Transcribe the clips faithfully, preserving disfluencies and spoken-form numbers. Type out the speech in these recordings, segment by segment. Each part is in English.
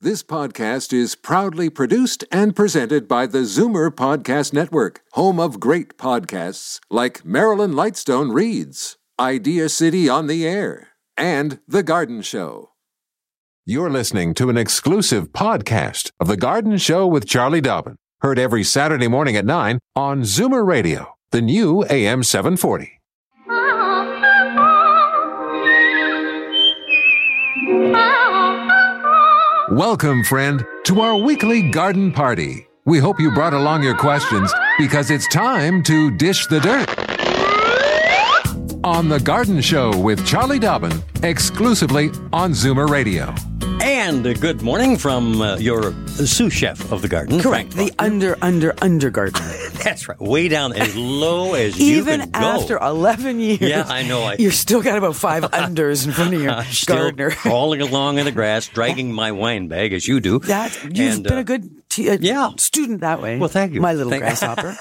This podcast is proudly produced and presented by the Zoomer Podcast Network, home of great podcasts like Marilyn Lightstone Reads, Idea City on the Air, and The Garden Show. You're listening to an exclusive podcast of The Garden Show with Charlie Dobbin, heard every Saturday morning at nine on Zoomer Radio, the new A M seven forty. Welcome, friend, to our weekly garden party. We hope you brought along your questions because it's time to dish the dirt. On The Garden Show with Charlie Dobbin, exclusively on Zoomer Radio. And uh, good morning from uh, your sous chef of the garden. Correct. The under, under, under gardener. That's right. Way down as low as you can go. Even after eleven years. Yeah, I know. I, you're still got about five unders in front of your uh, still gardener. crawling along in the grass, dragging my wine bag as you do. That, you've and, been uh, a good t- uh, yeah. student that way. Well, thank you. My little thank grasshopper.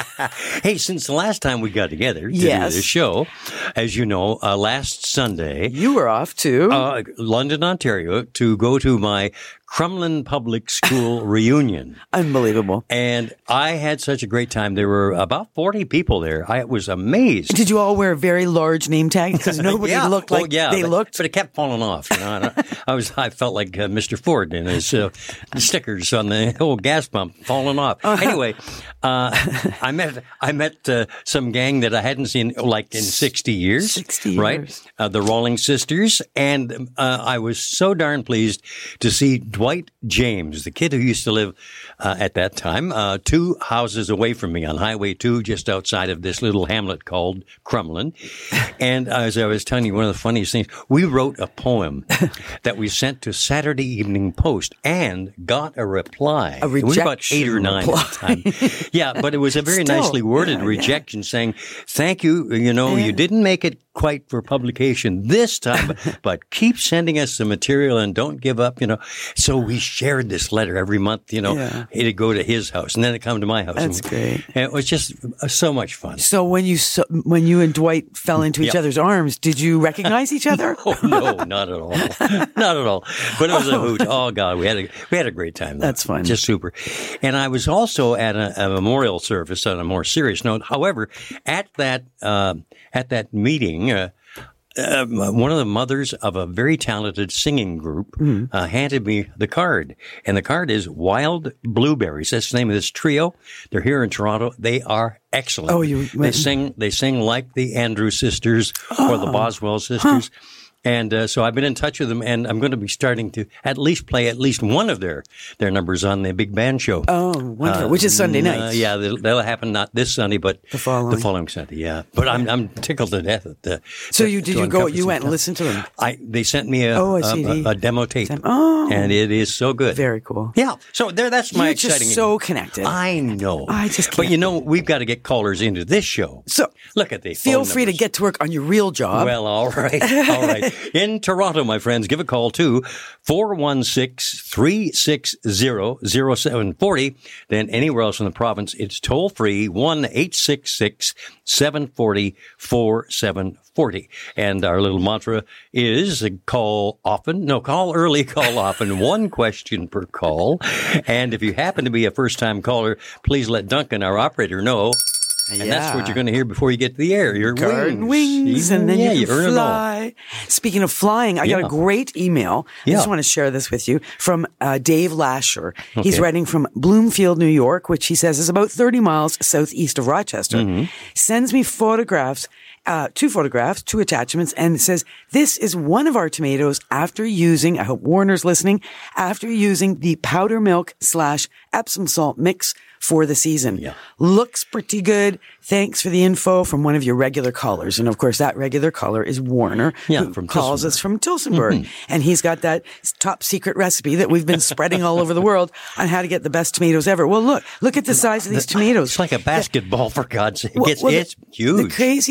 Hey, since the last time we got together to yes. do the show, as you know, uh, last Sunday. You were off to uh, London, Ontario, to go to my Crumlin Public School reunion. Unbelievable. And I had such a great time. There were about forty people there. I was amazed. Did you all wear very large name tags? Because nobody yeah. looked like oh, yeah, they but, looked. But it kept falling off. You know? I, I was, I felt like uh, Mister Ford and his uh, stickers on the old gas pump falling off. Uh-huh. Anyway, uh, I met I met uh, some gang that I hadn't seen like in sixty years. Sixty years, right? Uh, the Rawlings Sisters, and uh, I was so darn pleased to see Dwight James, the kid who used to live uh, at that time, uh, two houses away from me on Highway two, just outside of this little hamlet called Crumlin. And as I was telling you, one of the funniest things, we wrote a poem that we sent to Saturday Evening Post and got a reply. A rejection. It was about eight or nine reply. at the time. Yeah, but it was a very Still, nicely worded yeah, rejection yeah. saying, thank you, you know, yeah. you didn't make it quite for publication this time, but, but keep sending us the material and don't give up, you know. So we shared this letter every month, you know. Yeah. It'd go to his house and then it'd come to my house. That's and, great. And it was just so much fun. So when you so, when you and Dwight fell into each yep. other's arms, did you recognize each other? Oh no, not at all, not at all. But it was a hoot. Oh God, we had a we had a great time. That's fun, just super. And I was also at a, a memorial service on a more serious note. However, at that uh, at that meeting. Uh, Uh, one of the mothers of a very talented singing group mm-hmm. uh, handed me the card. And the card is Wild Blueberries. That's the name of this trio. They're here in Toronto. They are excellent. Oh, you They sing, they sing like the Andrews Sisters oh. or the Boswell Sisters. Huh. And uh, so I've been in touch with them, and I'm going to be starting to at least play at least one of their, their numbers on the Big Band Show. Oh, wonderful. Uh, Which is Sunday night. Uh, yeah, that'll, that'll happen not this Sunday, but the following, the following Sunday. Yeah, but I'm I'm tickled to death at the. So to, you did you go? You went and stuff. listened to them? I they sent me a oh, a, a, a, a demo tape. Oh, and it is so good. Very cool. Yeah. So there, that's my You're exciting. Just so connected. I know. I just can't. But you know, we've got to get callers into this show. So look at the. Feel phone free numbers. to get to work on your real job. Well, all right, all right. In Toronto, my friends, give a call to four one six, three six zero, zero seven four zero. Then anywhere else in the province, it's toll free, one eight six six, seven four zero, four seven four zero. And our little mantra is call often. No, call early, call often. One question per call. And if you happen to be a first-time caller, please let Duncan, our operator, know. And yeah. that's what you're going to hear before you get to the air. Your Garden wings. wings, and then yeah, you, you can earn fly. Speaking of flying, I yeah. got a great email. I yeah. just want to share this with you from uh, Dave Lasher. Okay. He's writing from Bloomfield, New York, which he says is about thirty miles southeast of Rochester. Mm-hmm. Sends me photographs. Uh, two photographs, two attachments, and it says, this is one of our tomatoes after using, I hope Warner's listening, after using the powder milk slash Epsom salt mix for the season. Yeah. Looks pretty good. Thanks for the info from one of your regular callers. And of course, that regular caller is Warner, yeah, who from calls us from Tilsonburg. Mm-hmm. And he's got that top secret recipe that we've been spreading all over the world on how to get the best tomatoes ever. Well, look, look at the size of these tomatoes. It's like a basketball, for God's sake. Well, It's, well, it's the, huge. The crazy thing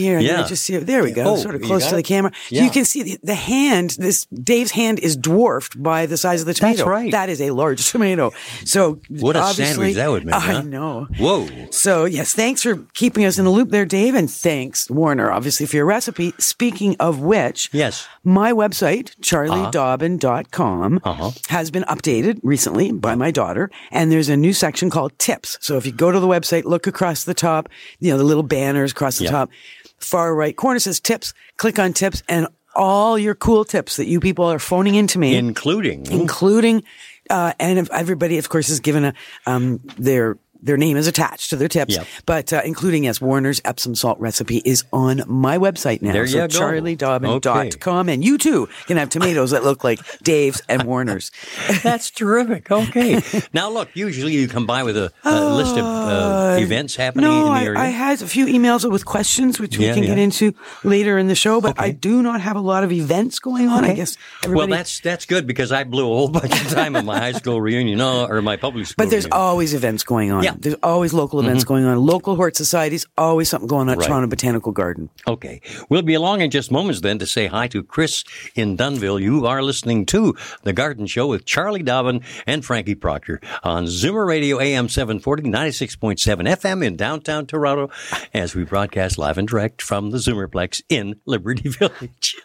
here. Yeah. Yeah. Just see it. There we go. Oh, sort of you close got to the it? camera. Yeah. You can see the, the hand, this Dave's hand is dwarfed by the size of the tomato. That's right. That is a large tomato. So What a obviously, sandwich that would make, I huh? know. Whoa. So yes, thanks for keeping us in the loop there, Dave. And thanks, Warner, obviously, for your recipe. Speaking of which, Yes. my website, charlie dobbin dot com, Uh-huh. has been updated recently by my daughter. And there's a new section called tips. So if you go to the website, look across the top, you know, the little banners across the Yeah. top, far right corner says tips, click on tips, and all your cool tips that you people are phoning into me, Including. including, uh, and if everybody, of course, is given a, um, their, their name is attached to their tips, Yep. but uh, including, yes, Warner's Epsom salt recipe is on my website now. There you so go. charlie dobbin dot com, and you too can have tomatoes that look like Dave's and Warner's. That's terrific. Okay. Now, look, usually you come by with a, a list of uh, events happening No, in the I, area. I had a few emails with questions, which we Yeah, can get yeah. into later in the show, but Okay. I do not have a lot of events going on. I guess everybody. Well, that's that's good because I blew a whole bunch of time at my high school reunion oh, or my public school But there's reunion. always events going on. Yeah. There's always local events going on. Local hort societies, always something going on at Right. Toronto Botanical Garden. Okay. We'll be along in just moments then to say hi to Chris in Dunnville. You are listening to The Garden Show with Charlie Dobbin and Frankie Proctor on Zoomer Radio A M seven forty, ninety-six point seven F M in downtown Toronto as we broadcast live and direct from the Zoomerplex in Liberty Village.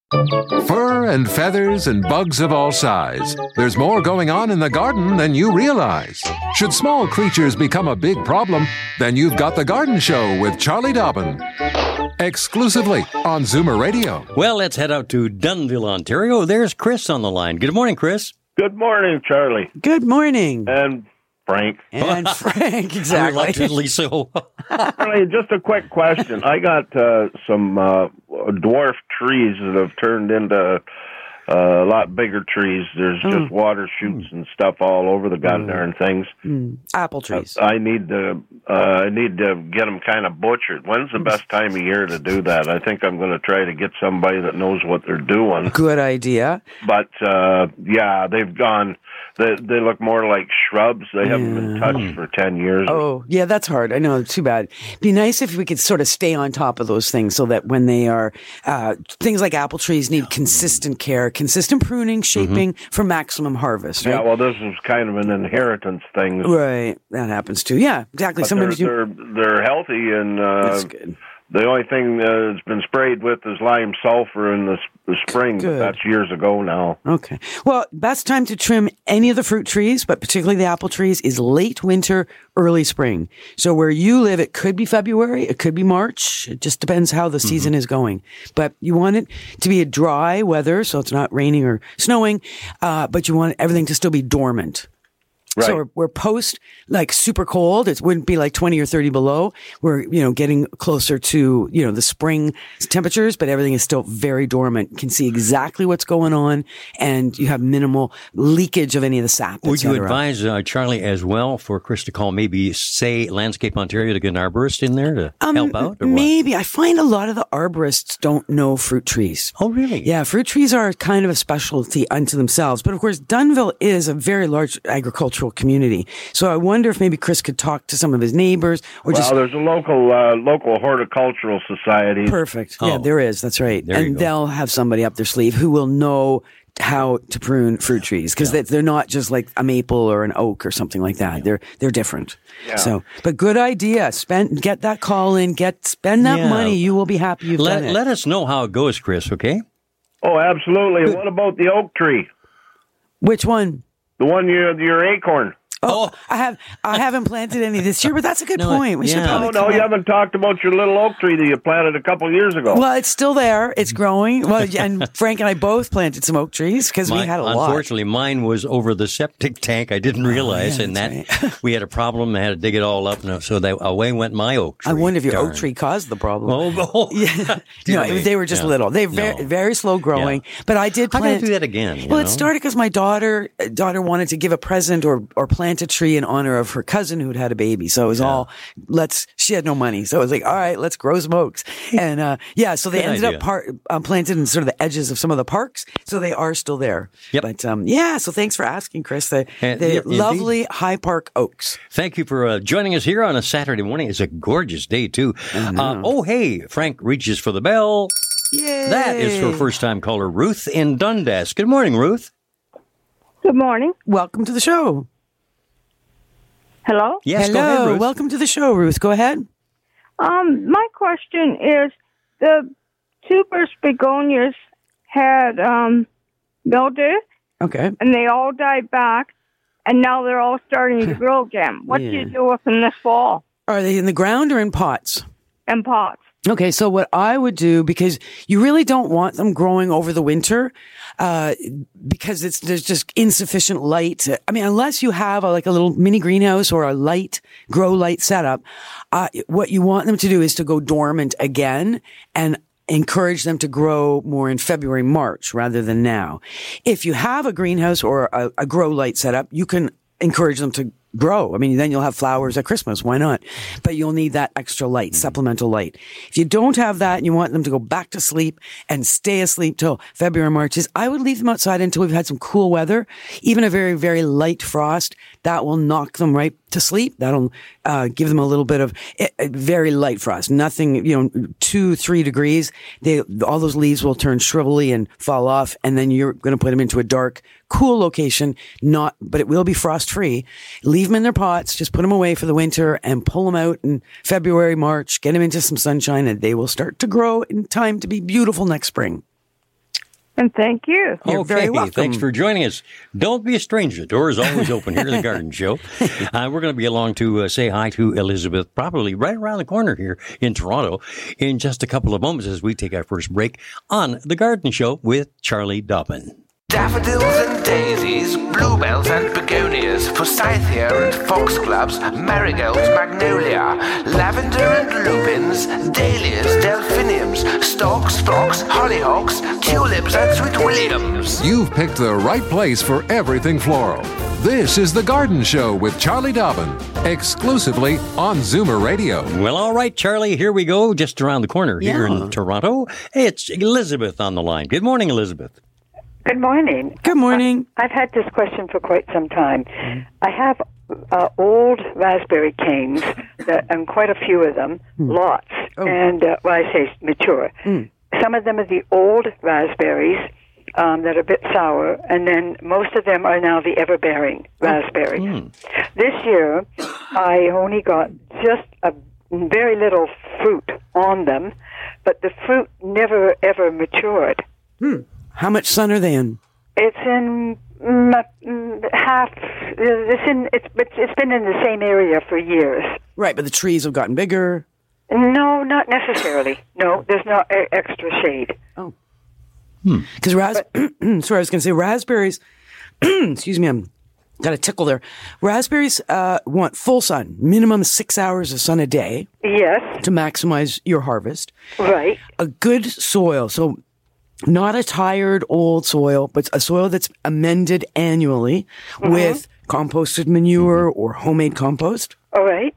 Fur and feathers and bugs of all size. There's more going on in the garden than you realize. Should small creatures become a big problem, then you've got The Garden Show with Charlie Dobbin. Exclusively on Zoomer Radio. Well, let's head out to Dunnville, Ontario. There's Chris on the line. Good morning, Chris. Good morning, Charlie. Good morning. And Frank. And Frank, exactly. Reluctantly so. Charlie, just a quick question. I got uh, some uh, dwarf trees that have turned into uh, a lot bigger trees. There's Mm. just water shoots and stuff all over the goddamn things. Mm. Apple trees. I need to uh, I need to get them kind of butchered. When's the best time of year to do that? I think I'm going to try to get somebody that knows what they're doing. Good idea. But uh, yeah, they've gone. They they look more like shrubs. They haven't been touched for ten years. Oh, yeah, that's hard. I know. Too bad. Be nice if we could sort of stay on top of those things so that when they are, uh, things like apple trees need consistent care, consistent pruning, shaping for maximum harvest, right? Yeah, well, this is kind of an inheritance thing. Right. That happens too. Yeah, exactly. But Sometimes they're, you. they're they're healthy, and uh, That's good. the only thing uh, that's been sprayed with is lime sulfur in the, s- the spring. But Good. that's years ago now. Okay. Well, best time to trim any of the fruit trees, but particularly the apple trees, is late winter, early spring. So where you live, it could be February, it could be March. It just depends how the season is going. But you want it to be a dry weather, so it's not raining or snowing, uh, but you want everything to still be dormant. Right. So we're, we're post like super cold. It wouldn't be like twenty or thirty below. We're, you know, getting closer to, you know, the spring temperatures, but everything is still very dormant. You can see exactly what's going on and you have minimal leakage of any of the sap. et Would you cetera. advise, uh, Charlie, as well, for Chris to call maybe, say, Landscape Ontario to get an arborist in there to Um, help out? Or what? Maybe. I find a lot of the arborists don't know fruit trees. Oh, really? Yeah, fruit trees are kind of a specialty unto themselves. But of course, Dunnville is a very large agricultural community. So I wonder if maybe Chris could talk to some of his neighbors or Well, just there's a local uh, local horticultural society. perfect. Oh. Yeah, there is. That's right. There you And go. they'll have somebody up their sleeve who will know how to prune fruit trees because they, they're not just like a maple or an oak or something like that. They're they're different. Yeah. So, but good idea. Spend get that call in. Get spend that Yeah. money. You will be happy you've Let, done it. let us know how it goes, Chris, okay? Oh, absolutely. And what about the oak tree? Which one? The one your your acorn. Oh, I have I haven't planted any this year, but that's a good No, point. We should yeah. probably. Oh, no, come you up- haven't talked about your little oak tree that you planted a couple years ago. Well, it's still there. It's growing. Well, and Frank and I both planted some oak trees because we Mine- had a lot. Unfortunately, mine was over the septic tank. I didn't realize, yeah, and that that's we had a problem. I had to dig it all up, and so that away went my oak tree. I wonder if your Darn. oak tree caused the problem. Oh, oh. Yeah, Dear no, me. they were just Yeah. little. They're very, No. very slow growing. But I did I plant. gotta do that again. you Well, it know? started because my daughter daughter wanted to give a present or or plant plant a tree in honor of her cousin who'd had a baby. So it was yeah. all, let's, she had no money. So it was like, all right, let's grow some oaks. And, uh, yeah, so they Good ended idea. up par- um, planted in sort of the edges of some of the parks. So they are still there. Yep. But, um, yeah, so thanks for asking, Chris. The, and, the yeah, lovely High Park oaks. Thank you for uh, joining us here on a Saturday morning. It's a gorgeous day, too. Uh, oh, hey, Frank reaches for the bell. Yay. That is for first-time caller Ruth in Dundas. Good morning, Ruth. Good morning. Welcome to the show. Hello? Yes, Hello. go ahead, Ruth. Welcome to the show, Ruth. Go ahead. Um, my question is, the super begonias had um, mildew, okay, and they all died back, and now they're all starting to grow again. What yeah. do you do with them this fall? Are they in the ground or in pots? In pots. Okay, so what I would do, because you really don't want them growing over the winter, uh, because it's, there's just insufficient light. I mean, unless you have a, like a little mini greenhouse or a light, grow light setup, uh, what you want them to do is to go dormant again and encourage them to grow more in February, March rather than now. If you have a greenhouse or a, a grow light setup, you can encourage them to grow. I mean, then you'll have flowers at Christmas. Why not? But you'll need that extra light, supplemental light. If you don't have that and you want them to go back to sleep and stay asleep till February, March, is I would leave them outside until we've had some cool weather. Even a very, very light frost, that will knock them right to sleep. That'll uh, give them a little bit of uh, very light frost. Nothing, you know, two, three degrees. They, all those leaves will turn shrivelly and fall off. And then you're going to put them into a dark, cool location, not, but it will be frost free. Leave them in their pots, just put them away for the winter and pull them out in February, March, get them into some sunshine, and they will start to grow in time to be beautiful next spring. And thank you. You're okay, very welcome. Thanks for joining us. Don't be a stranger. The door is always open here at the Garden Show. Uh, we're going to be along to uh, say hi to Elizabeth, probably right around the corner here in Toronto, in just a couple of moments as we take our first break on the Garden Show with Charlie Dobbin. Daffodils and daisies, bluebells and begonias, forsythia and foxgloves, marigolds, magnolia, lavender and lupins, dahlias, delphiniums, stalks, phlox, hollyhocks, tulips and sweet williams. You've picked the right place for everything floral. This is The Garden Show with Charlie Dobbin, exclusively on Zoomer Radio. Well, all right, Charlie, here we go, just around the corner here Yeah. in Toronto. It's Elizabeth on the line. Good morning, Elizabeth. Good morning. Good morning. I, I've had this question for quite some time. I have uh, old raspberry canes, that, and quite a few of them, mm. lots. Oh. And, uh, well, I say mature. Mm. Some of them are the old raspberries um, that are a bit sour, and then most of them are now the ever-bearing raspberries. Mm. This year, I only got just a very little fruit on them, but the fruit never, ever matured. Hmm. How much sun are they in? It's in mm, half. It's in. It's it's been in the same area for years. Right, but the trees have gotten bigger. No, not necessarily. No, there's no e- extra shade. Oh, because hmm. ras- sorry, I was going to say raspberries. Excuse me, I'm got a tickle there. Raspberries uh, want full sun, minimum six hours of sun a day. Yes. To maximize your harvest. Right. A good soil, so. Not a tired old soil, but a soil that's amended annually mm-hmm. with composted manure or homemade compost. All right.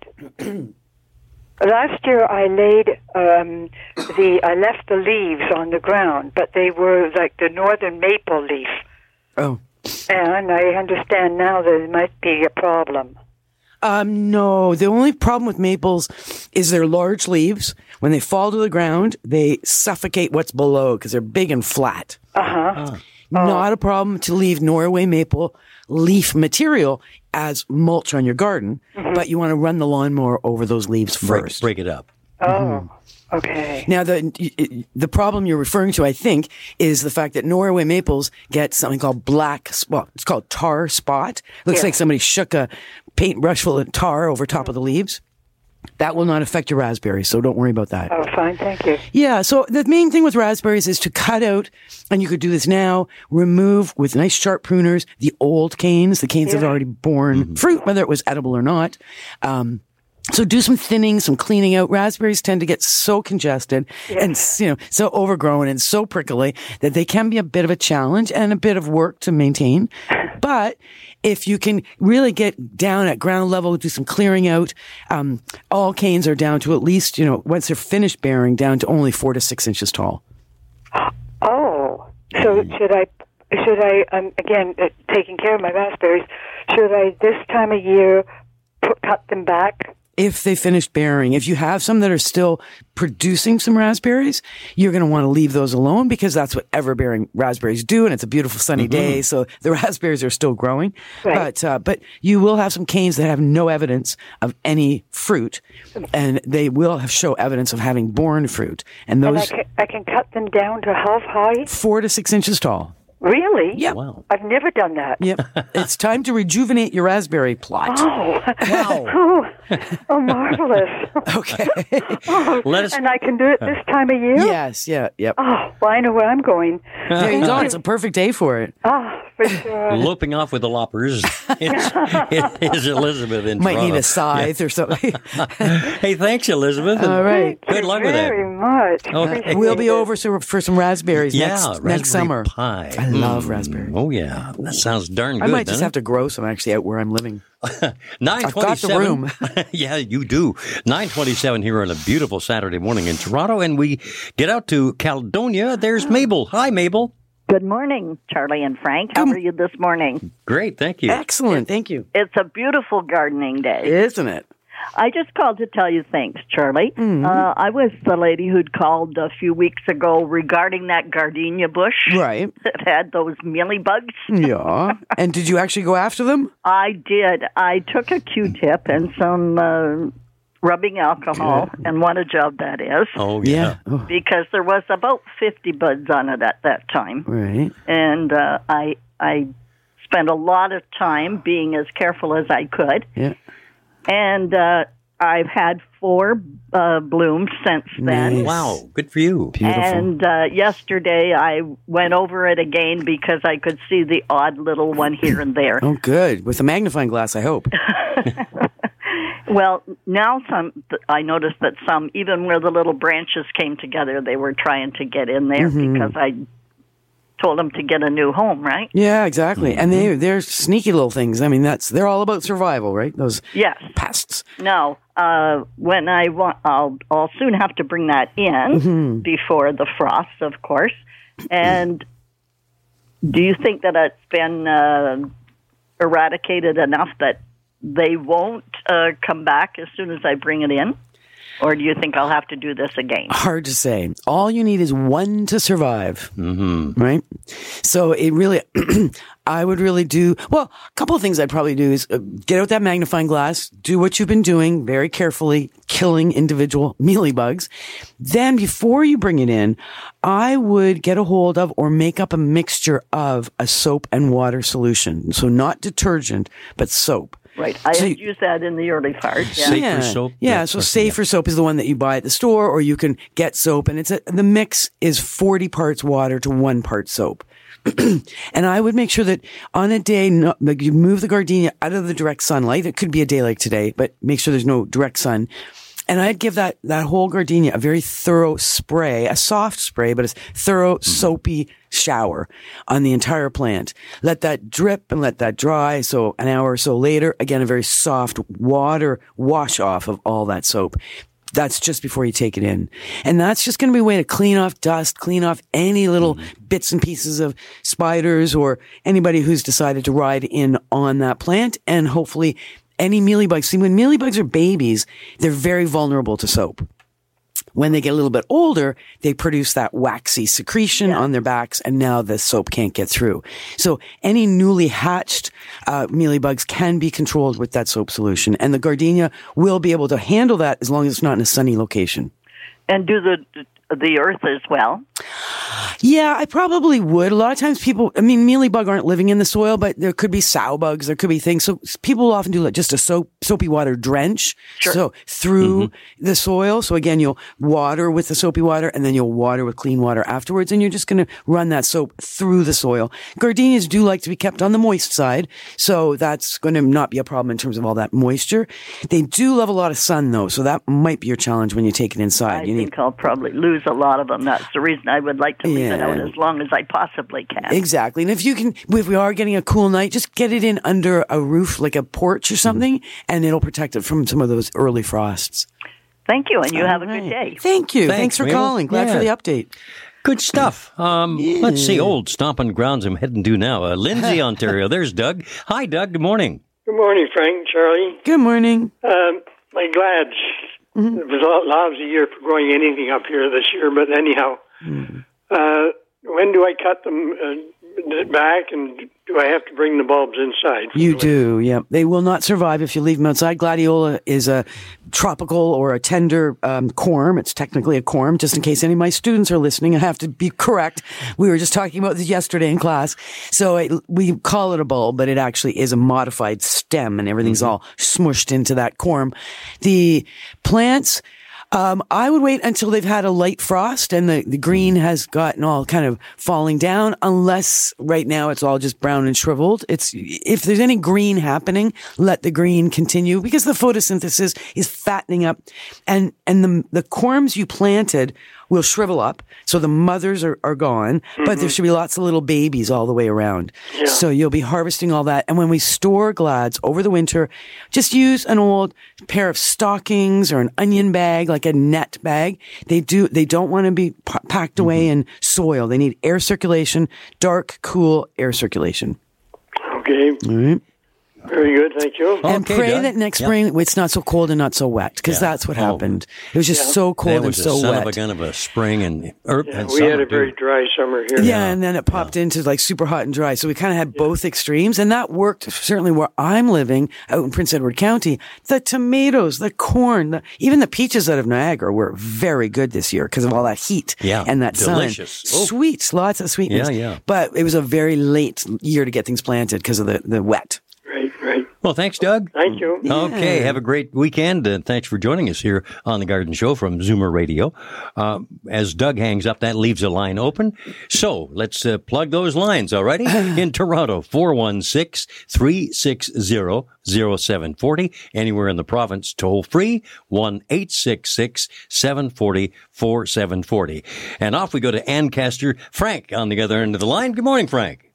Last year I laid um, the I left the leaves on the ground, but they were like the northern maple leaf. Oh. And I understand now there might be a problem. Um, no, the only problem with maples is their large leaves. When they fall to the ground, they suffocate what's below because they're big and flat. Uh-huh. Oh. Not a problem to leave Norway maple leaf material as mulch on your garden, mm-hmm. but you want to run the lawnmower over those leaves first. Break, break it up. Oh, mm-hmm. okay. Now, the the problem you're referring to, I think, is the fact that Norway maples get something called black spot. It's called tar spot. Looks yeah. like somebody shook a paintbrush full of tar over top of the leaves. That will not affect your raspberries, so don't worry about that. Oh, fine, thank you. Yeah, so the main thing with raspberries is to cut out, and you could do this now, remove with nice sharp pruners the old canes, the canes yeah. that have already borne mm-hmm. fruit, whether it was edible or not. Um, So do some thinning, some cleaning out. Raspberries tend to get so congested yes. and, you know, so overgrown and so prickly that they can be a bit of a challenge and a bit of work to maintain. But if you can really get down at ground level, do some clearing out, um, all canes are down to at least, you know, once they're finished bearing, down to only four to six inches tall. Oh, so should I, should I, um, again, uh, taking care of my raspberries, should I this time of year put, cut them back? If they finished bearing, if you have some that are still producing some raspberries, you're going to want to leave those alone because that's what ever-bearing raspberries do, and it's a beautiful sunny mm-hmm. day, so the raspberries are still growing. Right. But uh, but you will have some canes that have no evidence of any fruit, and they will have show evidence of having borne fruit. And those and I, can, I can cut them down to how high? Four to six inches tall. Really? Yeah. Wow. I've never done that. Yep. It's time to rejuvenate your raspberry plot. Oh. Wow. oh, oh, marvelous. Okay. oh, Let us, and I can do it this time of year? Yes, yeah, yep. Oh, well, I know where I'm going. There you go. It's a perfect day for it. Oh, for sure. Loping off with the loppers. It's, it's Elizabeth in Might Toronto. need a scythe yeah. or something. Hey, thanks, Elizabeth. All right. Thank Good luck with that. very much. Okay. We'll be over so, for some raspberries Yeah, next, raspberry next summer. pie. I love Mm. raspberries. Oh, yeah. That sounds darn good. I might just doesn't have to grow some actually out where I'm living. nine I've got the room. Yeah, you do. nine twenty-seven here on a beautiful Saturday morning in Toronto, and we get out to Caledonia. There's Mabel. Hi, Mabel. Good morning, Charlie and Frank. How are you this morning? Great, thank you. Excellent, thank you. It's a beautiful gardening day. Isn't it? I just called to tell you thanks, Charlie. Mm-hmm. Uh, I was the lady who'd called a few weeks ago regarding that gardenia bush. Right. That had those mealybugs. Yeah. And did you actually go after them? I did. I took a Q-tip and some uh, rubbing alcohol, Good. and what a job that is. Oh, yeah. yeah. Oh. Because there was about fifty buds on it at that time. Right. And uh, I I spent a lot of time being as careful as I could. Yeah. And uh, I've had four uh, blooms since then. Nice. Wow, good for you. Beautiful. And uh, yesterday I went over it again because I could see the odd little one here and there. Oh, good. With a magnifying glass, I hope. Well, now some I noticed that some, even where the little branches came together, they were trying to get in there mm-hmm. because I told them to get a new home, right? Yeah, exactly. Mm-hmm. And they, they're sneaky little things. I mean, that's they're all about survival, right? Those yes. pests. No, uh, when I want, I'll, I'll soon have to bring that in mm-hmm. before the frost, of course. And do you think that it's been uh, eradicated enough that they won't uh, come back as soon as I bring it in? Or do you think I'll have to do this again? Hard to say. All you need is one to survive, mm-hmm. right? So it really, I would really do, well, a couple of things I'd probably do is uh, get out that magnifying glass, do what you've been doing very carefully, killing individual mealybugs. Then before you bring it in, I would get a hold of or make up a mixture of a soap and water solution. So not detergent, but soap. Right. I so had used that in the early part. Yeah. Safer yeah. soap? Yeah, That's so right. Safer yeah. soap is the one that you buy at the store, or you can get soap, and it's a, the mix is forty parts water to one part soap. And I would make sure that on a day, no, like you move the gardenia out of the direct sunlight. It could be a day like today, but make sure there's no direct sun. And I'd give that, that whole gardenia a very thorough spray, a soft spray, but a thorough, soapy shower on the entire plant. Let that drip and let that dry. So an hour or so later, again, a very soft water wash off of all that soap. That's just before you take it in. And that's just going to be a way to clean off dust, clean off any little bits and pieces of spiders or anybody who's decided to ride in on that plant, and hopefully any mealybugs. See, when mealybugs are babies, they're very vulnerable to soap. When they get a little bit older, they produce that waxy secretion yeah. on their backs, and now the soap can't get through. So any newly hatched uh, mealybugs can be controlled with that soap solution, and the gardenia will be able to handle that as long as it's not in a sunny location. And do the the earth as well? Yeah, I probably would. A lot of times people, I mean, mealybug aren't living in the soil, but there could be sow bugs, there could be things. So people will often do like just a soap, soapy water drench. Sure. So through mm-hmm. the soil. So again, you'll water with the soapy water and then you'll water with clean water afterwards. And you're just going to run that soap through the soil. Gardenias do like to be kept on the moist side. So that's going to not be a problem in terms of all that moisture. They do love a lot of sun though. So that might be your challenge when you take it inside. I you think need- I'll probably lose a lot of them. That's the reason I would like to leave Yeah. it out as long as I possibly can. Exactly. And if you can, if we are getting a cool night, just get it in under a roof, like a porch or something, mm-hmm. and it'll protect it from some of those early frosts. Thank you, and you All have a right. good day. Thank you. Thanks, Thanks, for Mabel. calling. Glad Yeah. for the update. Good stuff. Um, Yeah. Let's see, old stomping grounds I'm heading to now. Uh, Lindsay, Ontario. There's Doug. Hi, Doug. Good morning. Good morning, Frank, Charlie. Good morning. Um, my glads. Mm-hmm. It was a lousy year for growing anything up here this year, but anyhow, Mm-hmm. uh, when do I cut them uh, back, and do I have to bring the bulbs inside? You do, yeah. They will not survive if you leave them outside. Gladiola is a tropical or a tender um, corm. It's technically a corm, just in case any of my students are listening. I have to be correct. We were just talking about this yesterday in class. So it, we call it a bulb, but it actually is a modified stem, and everything's Mm-hmm. all smushed into that corm. The plants... Um, I would wait until they've had a light frost and the, the green has gotten all kind of falling down, unless right now it's all just brown and shriveled. It's, if there's any green happening, let the green continue because the photosynthesis is fattening up and, and the, the corms you planted will shrivel up. So the mothers are, are gone, mm-hmm. but there should be lots of little babies all the way around. Yeah. So you'll be harvesting all that. And when we store glads over the winter, just use an old pair of stockings or an onion bag, like a net bag. They do, they don't want to be p- packed away mm-hmm. in soil. They need air circulation, dark, cool air circulation. Okay. All right. Very good, thank you. And Okay, pray Doug. that next Yep. spring it's not so cold and not so wet, because Yeah. that's what Oh. happened. It was just Yeah. so cold That and was so a son wet. of a gun of a spring and, er, Yeah, and we summer, had a very too. dry summer here. Yeah, and then it popped into like super hot and dry. So we kind of had both extremes, and that worked certainly where I'm living out in Prince Edward County. The tomatoes, the corn, the, even the peaches out of Niagara were very good this year because of all that heat Yeah, and that delicious. sun. Oh. Sweet, lots of sweetness. Yeah, yeah. But it was a very late year to get things planted because of the, the wet. Right, right. Well, thanks, Doug. Thank you. Okay, have a great weekend, and thanks for joining us here on the Garden Show from Zoomer Radio. Uh, as Doug hangs up, that leaves a line open. So let's uh, plug those lines, all righty? In Toronto, four one six, three six zero, zero seven four zero. Anywhere in the province, toll free, one eight six six, seven four zero, four seven four zero. And off we go to Ancaster. Frank on the other end of the line. Good morning, Frank.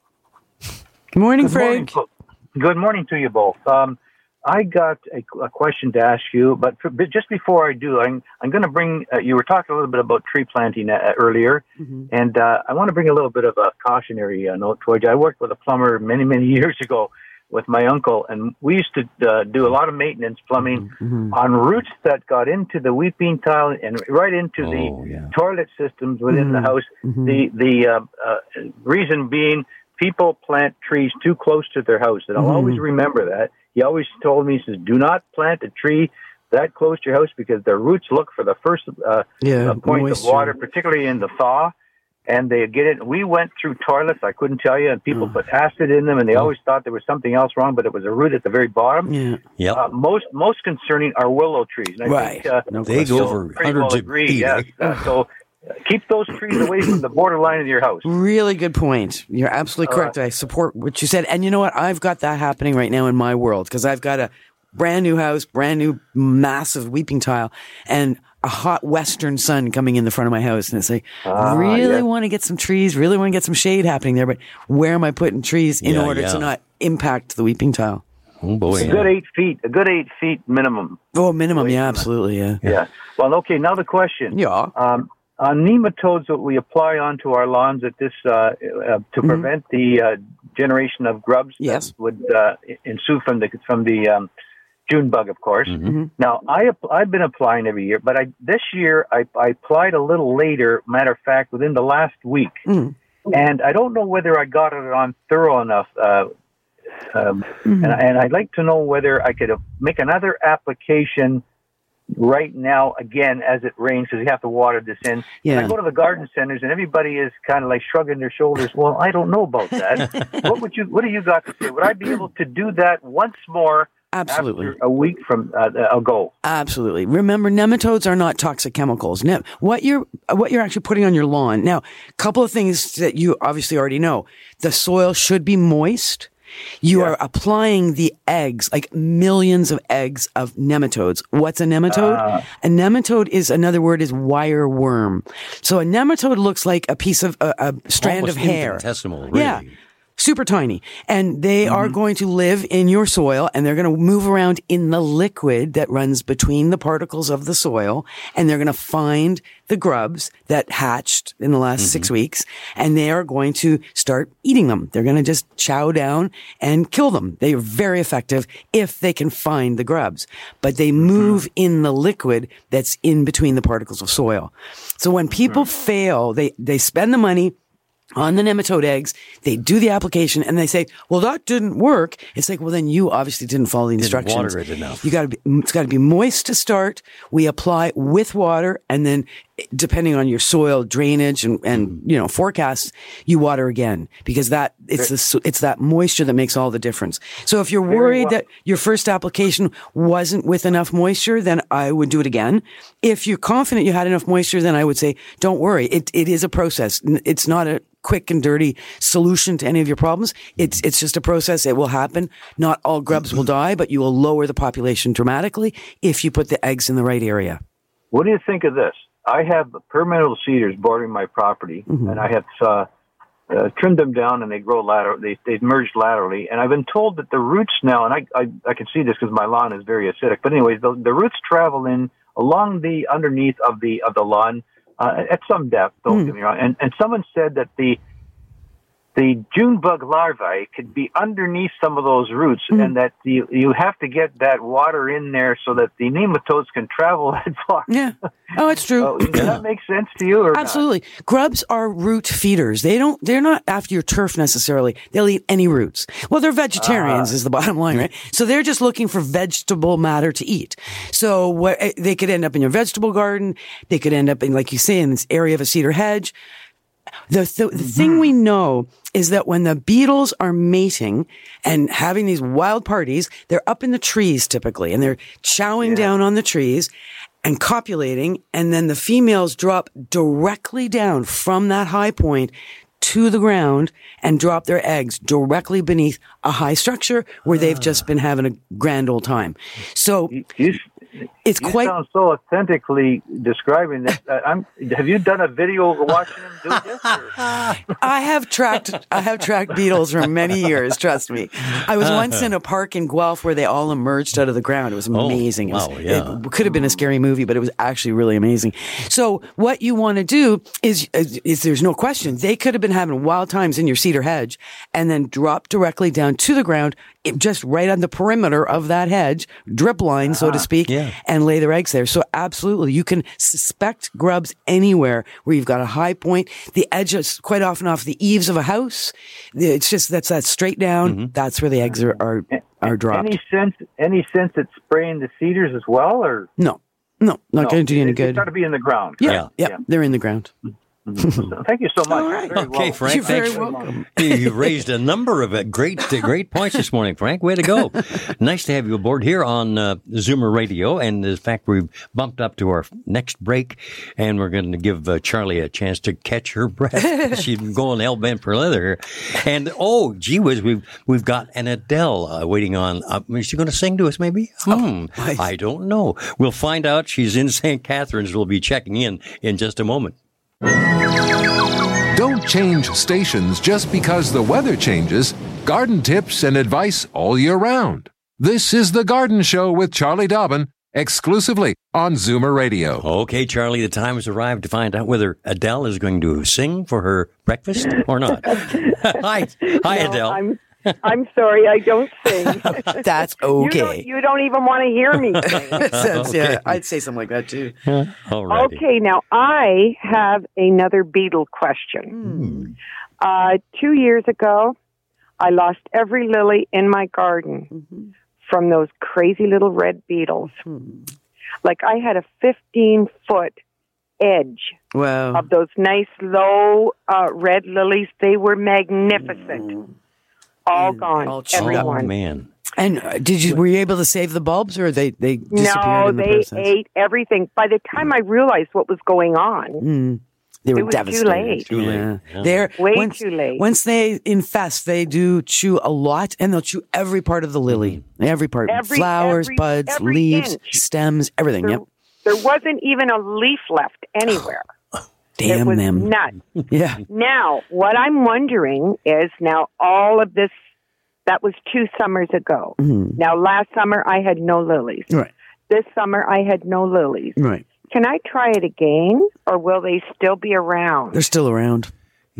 Good morning, Good Frank. morning. Good morning to you both. Um, I got a, a question to ask you, but, for, but just before I do, I'm, I'm going to bring, uh, you were talking a little bit about tree planting uh, earlier, mm-hmm. and uh, I want to bring a little bit of a cautionary uh, note towards you. I worked with a plumber many, many years ago with my uncle, and we used to uh, do a lot of maintenance plumbing mm-hmm. on roots that got into the weeping tile and right into oh, the yeah. toilet systems within mm-hmm. the house. Mm-hmm. The, the uh, uh, reason being, people plant trees too close to their house, and I'll mm-hmm. always remember that. He always told me, he says, do not plant a tree that close to your house because their roots look for the first uh, yeah, uh, point moisture. of water, particularly in the thaw, and they get it. We went through toilets, I couldn't tell you, and people mm. put acid in them, and they always thought there was something else wrong, but it was a root at the very bottom. Yeah. Yep. Uh, most most concerning are willow trees. And I right. think, uh, no they go over pretty hundreds well of agree, feet. yes. eh? Uh, so keep those trees away from the borderline of your house. Really good point. You're absolutely correct. Uh, I support what you said. And you know what? I've got that happening right now in my world because I've got a brand new house, brand new massive weeping tile, and a hot western sun coming in the front of my house. And it's like, ah, really yeah. want to get some trees, really want to get some shade happening there, but where am I putting trees in Yeah, order yeah. to not impact the weeping tile? Oh, boy. A yeah. good eight feet, a good eight feet minimum. Oh, minimum. Yeah, absolutely. Yeah. Yeah. Well, okay, now the question. Yeah. Um, on nematodes that we apply onto our lawns at this, uh, uh, to Mm-hmm. prevent the uh, generation of grubs Yes. that would uh, ensue from the, from the um, June bug, of course. Mm-hmm. Now, I, I've been applying every year, but I, this year I, I applied a little later, matter of fact, within the last week. Mm. And I don't know whether I got it on thorough enough. Uh, um, Mm-hmm. and, and I'd like to know whether I could make another application right now, again, as it rains, because you have to water this in. Yeah. And I go to the garden centers, and everybody is kind of like shrugging their shoulders. Well, I don't know about that. what would you? What do you got to say? Would I be able to do that once more? Absolutely. After a week from uh, ago. Absolutely. Remember, nematodes are not toxic chemicals. Ne- what you're what you're actually putting on your lawn. Now, a couple of things that you obviously already know. The soil should be moist. You yeah. are applying the eggs, like millions of eggs of nematodes. What's a nematode? Uh, a nematode is, another word is wire worm. So a nematode looks like a piece of, a, a strand of hair. Infinitesimal, really. Yeah. Super tiny. And they mm-hmm. are going to live in your soil, and they're going to move around in the liquid that runs between the particles of the soil, and they're going to find the grubs that hatched in the last mm-hmm. six weeks, and they are going to start eating them. They're going to just chow down and kill them. They are very effective if they can find the grubs, but they move mm-hmm. in the liquid that's in between the particles of soil. So when people mm-hmm. fail, they, they spend the money on the nematode eggs, they do the application, and they say, well, that didn't work. It's like, well, then you obviously didn't follow the instructions. Didn't water it enough. You gotta be, it's gotta be moist to start. We apply with water, and then depending on your soil drainage and, and, you know, forecasts, you water again, because that, it's the, it's that moisture that makes all the difference. So if you're worried well. that your first application wasn't with enough moisture, then I would do it again. If you're confident you had enough moisture, then I would say, don't worry. It, it is a process. It's not a quick and dirty solution to any of your problems. It's, it's just a process. It will happen. Not all grubs will die, but you will lower the population dramatically if you put the eggs in the right area. What do you think of this? I have pyramidal cedars bordering my property, mm-hmm. and I have uh, uh, trimmed them down, and they grow lateral. They they merged laterally, and I've been told that the roots now, and I I, I can see this because my lawn is very acidic. But anyways, the, the roots travel in along the underneath of the of the lawn uh, at some depth. Don't mm. get me wrong. And and someone said that the the June bug larvae could be underneath some of those roots, mm. and that you you have to get that water in there so that the nematodes can travel that far. Yeah. Oh, it's true. So, does that make sense to you or Absolutely. not? Grubs are root feeders. They don't, they're not after your turf necessarily. They'll eat any roots. Well, they're vegetarians uh, is the bottom line, right? So they're just looking for vegetable matter to eat. So what, they could end up in your vegetable garden. They could end up in, like you say, in this area of a cedar hedge. The, the, the mm-hmm. thing we know is that when the beetles are mating and having these wild parties, they're up in the trees typically, and they're chowing yeah. down on the trees and copulating, and then the females drop directly down from that high point to the ground and drop their eggs directly beneath a high structure where they've uh. just been having a grand old time. So you, it's you quite. sound so authentically describing this. Uh, I'm, have you done a video of watching them do this? I have tracked. I have tracked beetles for many years. Trust me. I was once in a park in Guelph where they all emerged out of the ground. It was amazing. Oh, wow, it, was, yeah. it could have been a scary movie, but it was actually really amazing. So what you want to do is, is, is, there's no question, they could have been having wild times in your cedar hedge and then drop directly down to the ground, it, just right on the perimeter of that hedge, drip line, so to speak, yeah. and lay their eggs there. So absolutely, you can suspect grubs anywhere where you've got a high point. The edge is quite often off the eaves of a house. It's just, that's that straight down. Mm-hmm. That's where the eggs are, are, are dropped. Any sense, any sense it's spraying the cedars as well, or? No, no, not no, going to do you any it, good. It's got to be in the ground. Yeah, yeah, yeah, they're in the ground. Thank you so much. All right. Very Okay, well. Frank, You're thanks. very welcome. You've raised a number of uh, great, uh, great points this morning, Frank. Way to go! Nice to have you aboard here on uh, Zoomer Radio. And in fact, we've bumped up to our next break, and we're going to give uh, Charlie a chance to catch her breath. She's going hell bent for leather here. And oh, gee whiz, we've we've got an Adele uh, waiting on. Uh, is she going to sing to us? Maybe. Hmm. Oh, I don't know. We'll find out. She's in Saint Catharines. We'll be checking in in just a moment. Don't change stations just because the weather changes. Garden tips and advice all year round. This is The Garden Show with Charlie Dobbin, exclusively on Zoomer Radio. Okay, Charlie, the time has arrived to find out whether Adele is going to sing for her breakfast or not. Hi, hi, no, Adele. I'm, I'm sorry, I don't sing. That's okay. You don't, you don't even want to hear me sing. Sense, yeah, I'd say something like that too. All right. Okay, now I have another beetle question. Hmm. Uh, two years ago, I lost every lily in my garden Mm-hmm. from those crazy little red beetles. Hmm. Like I had a fifteen foot edge wow. of those nice low uh, red lilies. They were magnificent. Mm. All gone. All everyone. Oh, man. And uh, did you were you able to save the bulbs, or they they disappeared no, in the they process? ate everything. By the time I realized what was going on, mm. they were it was devastated. too late. Too late. Yeah. Yeah. They're way once, too late. Once they infest, they do chew a lot, and they'll chew every part of the lily, every part, Every- flowers, every- buds, every leaves, inch. stems, everything. There, Yep. there wasn't even a leaf left anywhere. Damn it was them. nuts. Yeah. Now, what I'm wondering is now all of this, that was two summers ago. Mm-hmm. Now, last summer I had no lilies. Right. This summer I had no lilies. Right. Can I try it again, or will they still be around? They're still around.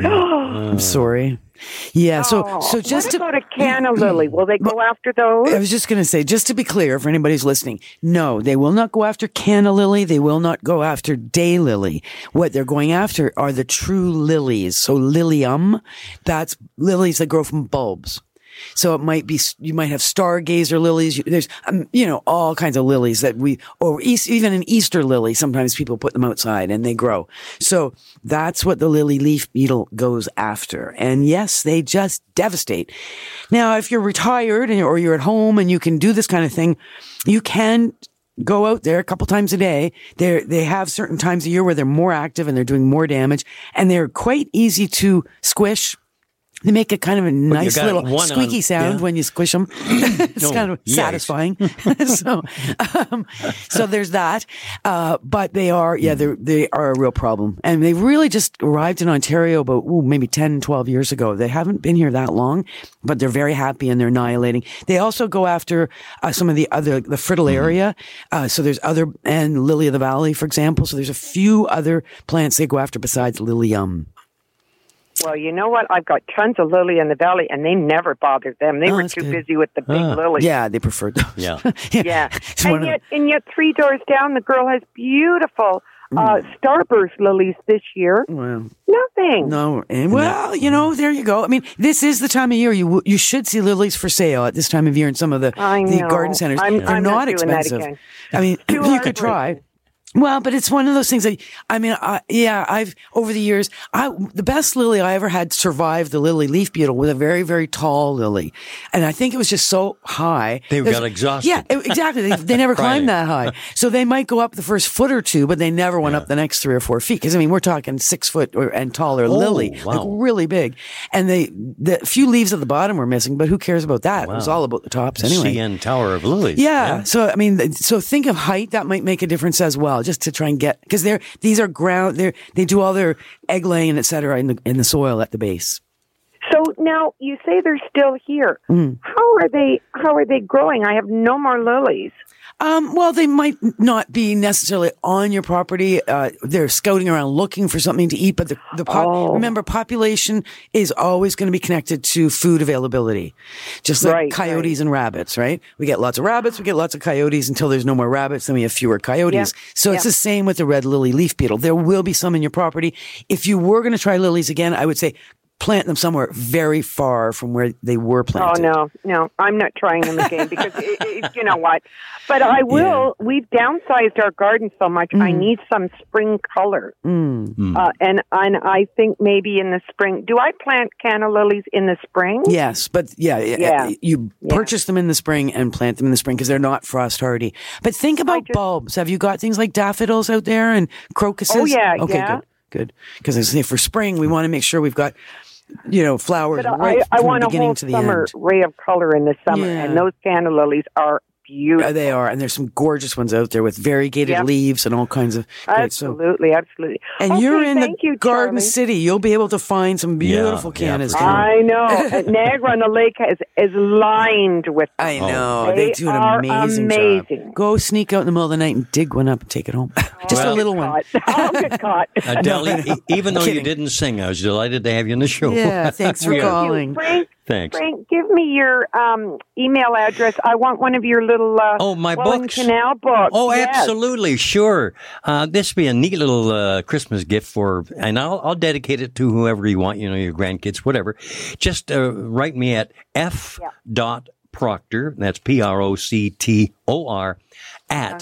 I'm sorry. Yeah, so Oh, so just what to about a canna lily? Will they go after those? I was just going to say, just to be clear, for anybody who's listening, no, they will not go after canna lily. They will not go after daylily. What they're going after are the true lilies. So lilium, that's lilies that grow from bulbs. So it might be, you might have stargazer lilies. There's, um, you know, all kinds of lilies that we, or East, even an Easter lily. Sometimes people put them outside and they grow. So that's what the lily leaf beetle goes after. And yes, they just devastate. Now, if you're retired and, or you're at home and you can do this kind of thing, you can go out there a couple times a day. They they have certain times a year where they're more active and they're doing more damage, and they're quite easy to squish. They make a kind of a nice little squeaky on, sound yeah. when you squish them. It's no, kind of yes. satisfying. so, um, so there's that. Uh, but they are, yeah, they they are a real problem. And they really just arrived in Ontario about, ooh, maybe ten, twelve years ago. They haven't been here that long, but they're very happy and they're annihilating. They also go after uh, some of the other, the fritillaria. Mm-hmm. Uh, so there's other, and lily of the valley, for example. So there's a few other plants they go after besides lilium. Well, you know what? I've got tons of lily in the valley, and they never bothered them. They oh, were too good. busy with the big uh, lilies. Yeah, they preferred those. Yeah. yeah. yeah. And yet, and yet, three doors down, the girl has beautiful uh, starburst lilies this year. Well, nothing. No. And, well, you know, there you go. I mean, this is the time of year you you should see lilies for sale at this time of year in some of the, I the know. garden centers. I'm, They're I'm not, not doing expensive. That again. I mean, Too you hard could try. Well, but it's one of those things that, I mean, I, yeah, I've, over the years, I, the best lily I ever had survive the lily leaf beetle was a very, very tall lily. And I think it was just so high. They got exhausted. Yeah, exactly. They, they never climbed that high. So they might go up the first foot or two, but they never went yeah. up the next three or four feet. Cause I mean, we're talking six foot or, and taller oh, lily, wow. like really big. And they, the few leaves at the bottom were missing, but who cares about that? Wow. It was all about the tops anyway. C N Tower of Lilies. Yeah, yeah. So, I mean, so think of height. That might make a difference as well, just to try and get, because they're these are ground they they do all their egg laying, et cetera, in the in the soil at the base. So now you say they're still here. Mm. How are they? How are they growing? I have no more lilies. Um, well, they might not be necessarily on your property. Uh, they're scouting around looking for something to eat, but the, the pop, oh. remember, population is always going to be connected to food availability. Just like right, coyotes right. and rabbits, right? We get lots of rabbits, we get lots of coyotes until there's no more rabbits, then we have fewer coyotes. Yeah. So yeah. it's the same with the red lily leaf beetle. There will be some in your property. If you were going to try lilies again, I would say plant them somewhere very far from where they were planted. Oh, no, no. I'm not trying them again because, it, it, you know what? But I will. Yeah. We've downsized our garden so much. Mm. I need some spring color. Mm. Uh, and, and I think maybe in the spring. Do I plant canna lilies in the spring? Yes, but yeah, yeah. you yeah. purchase them in the spring and plant them in the spring because they're not frost hardy. But think about just, bulbs. Have you got things like daffodils out there and crocuses? Oh, yeah, okay, yeah. good, good. Because I say for spring, we want to make sure we've got, you know, flowers but right I, I from want the beginning a whole to the summer end. ray of color in the summer, yeah. and those canna lilies are beautiful. Yeah, they are, and there's some gorgeous ones out there with variegated yep. leaves and all kinds of. Absolutely, so, absolutely. And okay, you're in the you, Garden Charlie. City. You'll be able to find some beautiful yeah, cannas. yeah, I know. Niagara on the Lake is, is lined with them. I know. They, they do an are amazing, amazing job. Go sneak out in the middle of the night and dig one up and take it home. Just well, a little one. I'll get caught. Adele, no, no. e- even though Kidding. you didn't sing, I was delighted to have you on the show. Yeah, thanks for We are- calling. Frank, Thanks. Frank, give me your um, email address. I want one of your little uh, Oh, my Welland books? Canal books. Oh, yes. absolutely, sure. Uh, this would be a neat little uh, Christmas gift for, and I'll, I'll dedicate it to whoever you want, you know, your grandkids, whatever. Just uh, write me at f yeah. dot proctor, that's P R O C T O R, at Uh-huh.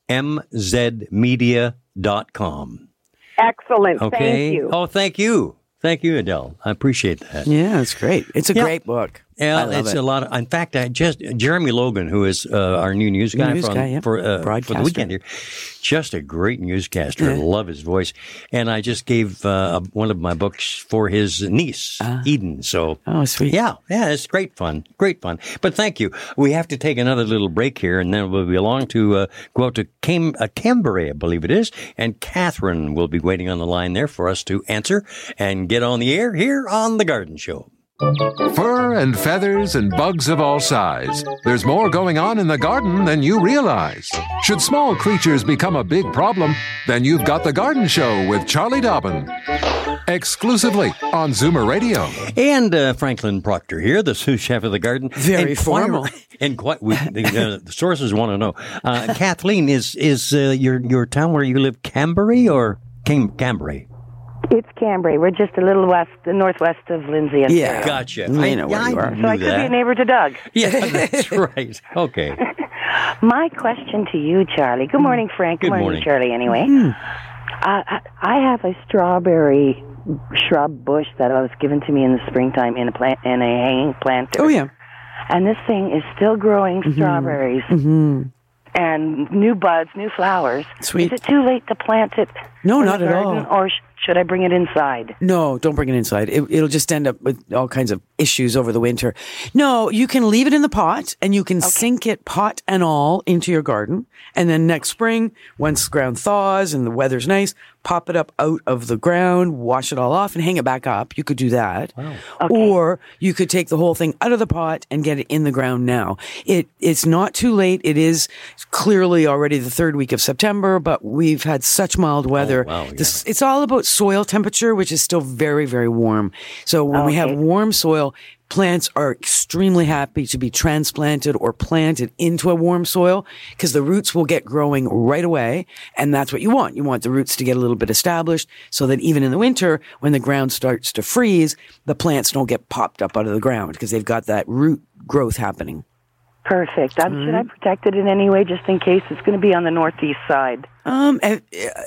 m z media dot com. Excellent. Okay. Thank you. Oh, thank you. Thank you, Adele. I appreciate that. Yeah, it's great. It's a Yeah. great book. Yeah, I love it's it. a lot of. In fact, I just Jeremy Logan, who is uh, our new news guy, News from, guy, yeah. for uh, for the Broadcaster. weekend here, just a great newscaster. I Yeah. love his voice, and I just gave uh, one of my books for his niece, Eden. So, oh, sweet. Yeah, yeah, it's great fun, great fun. But thank you. We have to take another little break here, and then we'll be along to uh, go out to Cam- uh, Canberra, I believe it is, and Catherine will be waiting on the line there for us to answer and get on the air here on The Garden Show. Fur and feathers and bugs of all size. There's more going on in the garden than you realize. Should small creatures become a big problem, then you've got The Garden Show with Charlie Dobbin. Exclusively on Zoomer Radio. And uh, Franklin Proctor here, the sous chef of the garden. Very and formal. Quite, and quite, we, the, uh, the sources want to know. Uh, Kathleen, is is uh, your your town where you live Canberra or Cam- Cambrai? It's Cambrai. We're just a little west, the northwest of Lindsay. Yeah, gotcha. I know where I you are. knew So I could that. be a neighbor to Doug. Yeah, that's right. Okay. My question to you, Charlie. Good morning, Frank. Good, Good morning, morning. Charlie, anyway. Uh, I I have a strawberry shrub bush that was given to me in the springtime in a plant in a hanging planter. Oh, yeah. And this thing is still growing strawberries Mm-hmm. and new buds, new flowers. Sweet. Is it too late to plant it? No, in not the at garden, all. Or sh- should I bring it inside? No, don't bring it inside. It, it'll just end up with all kinds of issues over the winter. No, you can leave it in the pot and you can sink it pot and all into your garden. And then next spring, once the ground thaws and the weather's nice, pop it up out of the ground, wash it all off and hang it back up. You could do that. Okay. Or you could take the whole thing out of the pot and get it in the ground now. It, it's not too late. It is clearly already the third week of September, but we've had such mild weather. wow, yeah. This- it's all about soil temperature, which is still very, very warm. So when we have Okay. warm soil, plants are extremely happy to be transplanted or planted into a warm soil because the roots will get growing right away. And that's what you want. You want the roots to get a little bit established so that even in the winter, when the ground starts to freeze, the plants don't get popped up out of the ground because they've got that root growth happening. Perfect. Um, Should I protect it in any way just in case it's going to be on the northeast side? Um, if,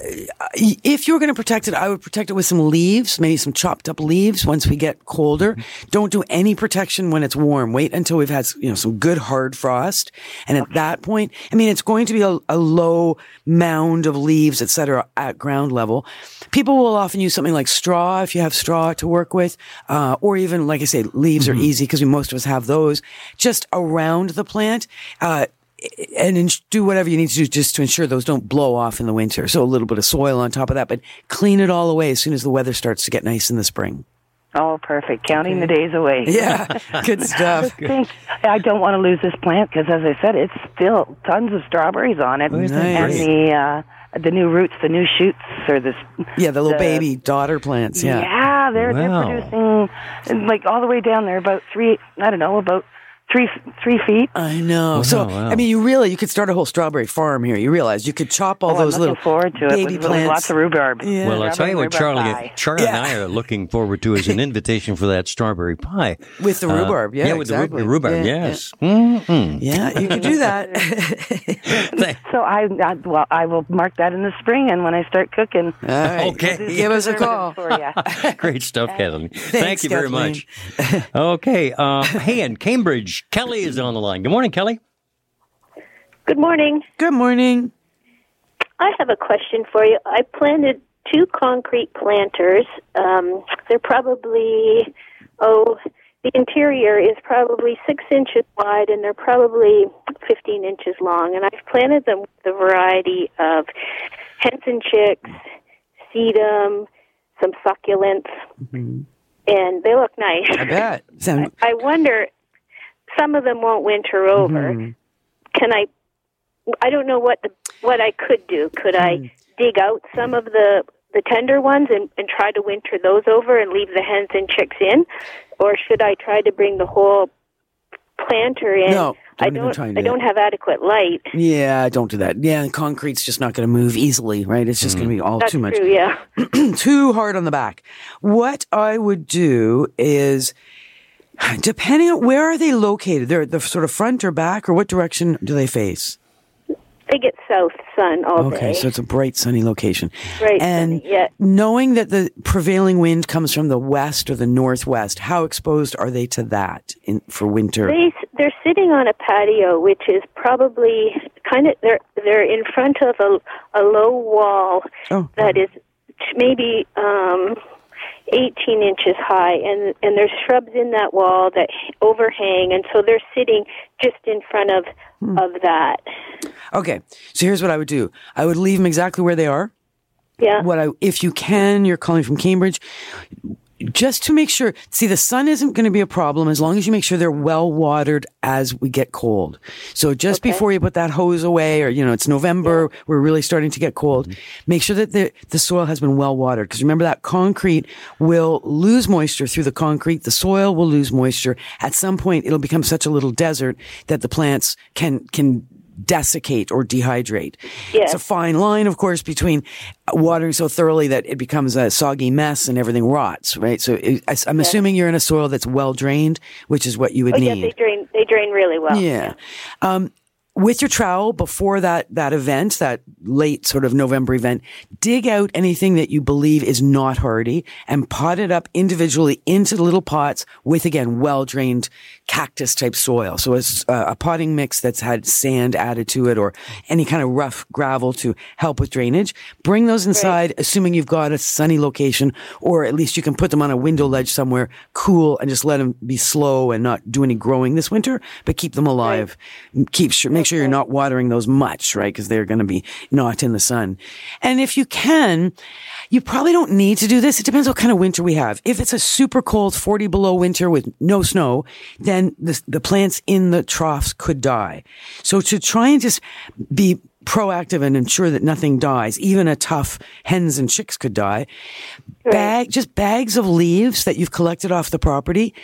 if you're going to protect it, I would protect it with some leaves, maybe some chopped up leaves once we get colder. Don't do any protection when it's warm. Wait until we've had, you know, some good hard frost. And at that point, I mean, it's going to be a, a low mound of leaves, et cetera, at ground level. People will often use something like straw if you have straw to work with, uh, or even, like I say, leaves are easy because most of us have those just around the plant. Uh, and ins- do whatever you need to do just to ensure those don't blow off in the winter. So a little bit of soil on top of that, but clean it all away as soon as the weather starts to get nice in the spring. Oh, perfect. Counting the days away. Yeah, good stuff. Thanks. I don't want to lose this plant because, as I said, it's still tons of strawberries on it. Nice. And the uh, the new roots, the new shoots, or this. Yeah, the little the- baby daughter plants. Yeah. Yeah, they're Wow. they're producing like all the way down there, about three. I don't know, about three three feet. I know. so, wow. I mean, you really, you could start a whole strawberry farm here. You realize you could chop all Oh, those I'm little looking forward to it baby with, with plants. lots of rhubarb. Yeah. Well, I'll tell you what, Strawberry Charlie, rhubarb pie. Charlie Yeah. and I are looking forward to is an invitation for that strawberry pie. With the Uh, rhubarb, yeah, Yeah, with exactly. the rhubarb, Yeah, yes. Mm-mm. Yeah, you could do that. Thank- So I, I well, I will mark that in the spring, and when I start cooking, All right. Okay. Give us a call. for you. Great stuff, Kathleen. Thank Thanks, you very Kathleen. much. Okay. Uh, hey, in Cambridge, Kelly is on the line. Good morning, Kelly. Good morning. Good morning. I have a question for you. I planted two concrete planters. Um, they're probably, oh, the interior is probably six inches wide, and they're probably fifteen inches long. And I've planted them with a variety of Henson chicks, sedum, some succulents, and they look nice. I bet. Sound, I wonder, some of them won't winter over. Mhm. Can I? I don't know what the what I could do. Could I dig out some of the the tender ones and, and try to winter those over and leave the hens and chicks in, or should I try to bring the whole planter in? No, I don't even don't. try and do I don't that. have adequate light. Yeah, don't do that. Yeah, concrete's just not going to move easily, right? It's just going to be all That's too much. true. Yeah. Too hard on the back. What I would do is, depending on where are they located, they're the sort of front or back, or what direction do they face? They get south sun all day. Okay, so it's a bright, sunny location. Bright, and sunny, yeah. knowing that the prevailing wind comes from the west or the northwest, how exposed are they to that in, for winter? They they're sitting on a patio, which is probably kind of they're they're in front of a a low wall oh. that is maybe um, eighteen inches high, and and there's shrubs in that wall that overhang, and so they're sitting just in front of hmm. of that. Okay, so here's what I would do. I would leave them exactly where they are. Yeah. What I, if you can, you're calling from Cambridge, just to make sure. See, the sun isn't going to be a problem as long as you make sure they're well watered as we get cold. So just okay. before you put that hose away, or you know, it's November, yeah. we're really starting to get cold. Mm-hmm. Make sure that the the soil has been well watered, because remember that concrete will lose moisture through the concrete. The soil will lose moisture. At some point, it'll become such a little desert that the plants can can. desiccate or dehydrate. Yes. It's a fine line, of course, between watering so thoroughly that it becomes a soggy mess and everything rots, right? So it, I'm yes. assuming you're in a soil that's well drained, which is what you would oh, need. Yes, they drain. They drain really well. Yeah. yeah. Um, with your trowel, before that, that event, that late sort of November event, dig out anything that you believe is not hardy and pot it up individually into the little pots with, again, well-drained cactus type soil. So it's uh, a potting mix that's had sand added to it or any kind of rough gravel to help with drainage. Bring those inside, right. assuming you've got a sunny location, or at least you can put them on a window ledge somewhere cool and just let them be slow and not do any growing this winter, but keep them alive. Right. Keep sure, make sure you're not watering those much, right? Because they're going to be not in the sun. And if you can, you probably don't need to do this. It depends what kind of winter we have. If it's a super cold forty below winter with no snow, then the, the plants in the troughs could die. So to try and just be proactive and ensure that nothing dies, even a tough hens and chicks could die, bag, just bags of leaves that you've collected off the property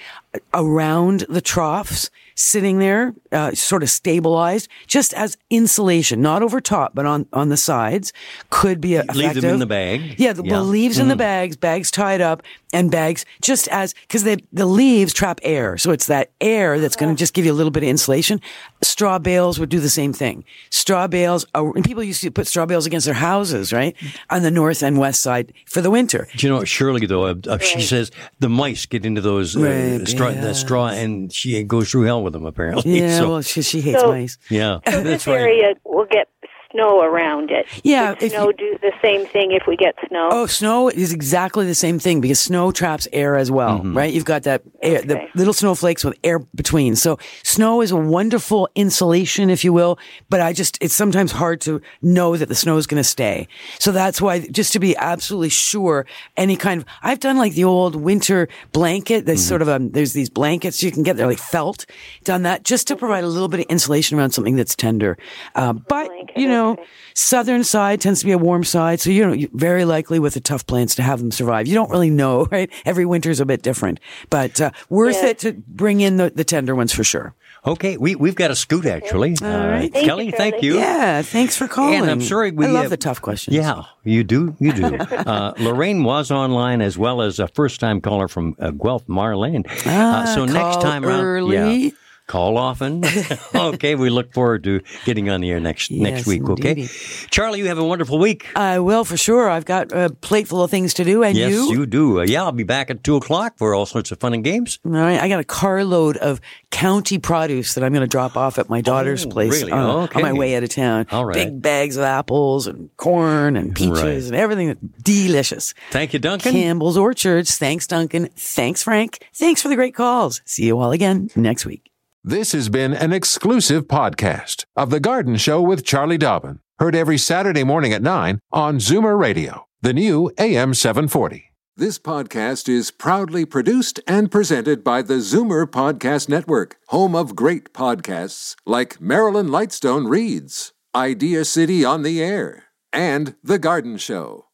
around the troughs, sitting there, uh, sort of stabilized, just as insulation, not over top, but on, on the sides, could be effective. Leave them in the bag. Yeah, the, yeah. the leaves mm. in the bags, bags tied up, and bags just as, because the, the leaves trap air. So it's that air that's going to just give you a little bit of insulation. Straw bales would do the same thing. Straw bales, uh, and people used to put straw bales against their houses, right? On the north and west side for the winter. Do you know, Shirley, though, uh, right. she says the mice get into those uh, right, straw, yeah. the straw, and she goes through hell with them, apparently. Yeah, so, well, she, she hates so, mice. Yeah, so that's this right. area will get snow around it. Yeah. Would snow you, do the same thing if we get snow? Oh, snow is exactly the same thing because snow traps air as well, mm-hmm. right? You've got that air, okay. the little snowflakes with air between. So snow is a wonderful insulation, if you will, but I just, it's sometimes hard to know that the snow is going to stay. So that's why, just to be absolutely sure, any kind of, I've done like the old winter blanket. There's mm-hmm. sort of a, there's these blankets you can get, they're like felt, done that just to provide a little bit of insulation around something that's tender. Uh, but, blanket, you know, okay. southern side tends to be a warm side, so you know, very likely with the tough plants to have them survive. You don't really know, right? Every winter is a bit different, but uh, worth yeah. it to bring in the, the tender ones for sure. Okay, we, we've got a scoot, actually. All right. Uh, Kelly, you, thank you. Yeah, thanks for calling. And I'm sorry we... I love uh, the tough questions. Yeah, you do, you do. uh, Lorraine was online as well as a first-time caller from uh, Guelph, Marlene. Ah, uh, so call next time early. around... Yeah. Call often. Okay, we look forward to getting on the air next yes, next week, indeedy. okay? Charlie, you have a wonderful week. I will, for sure. I've got a plate full of things to do, and yes, you? Yes, you do. Uh, yeah, I'll be back at two o'clock for all sorts of fun and games. All right, I got a carload of county produce that I'm going to drop off at my daughter's oh, place really? on, okay. on my way out of town. All right. Big bags of apples and corn and peaches right. and everything that's delicious. Thank you, Duncan. Campbell's Orchards. Thanks, Duncan. Thanks, Frank. Thanks for the great calls. See you all again next week. This has been an exclusive podcast of The Garden Show with Charlie Dobbin. Heard every Saturday morning at nine on Zoomer Radio, the new A M seven forty. This podcast is proudly produced and presented by the Zoomer Podcast Network, home of great podcasts like Marilyn Lightstone Reads, Idea City on the Air, and The Garden Show.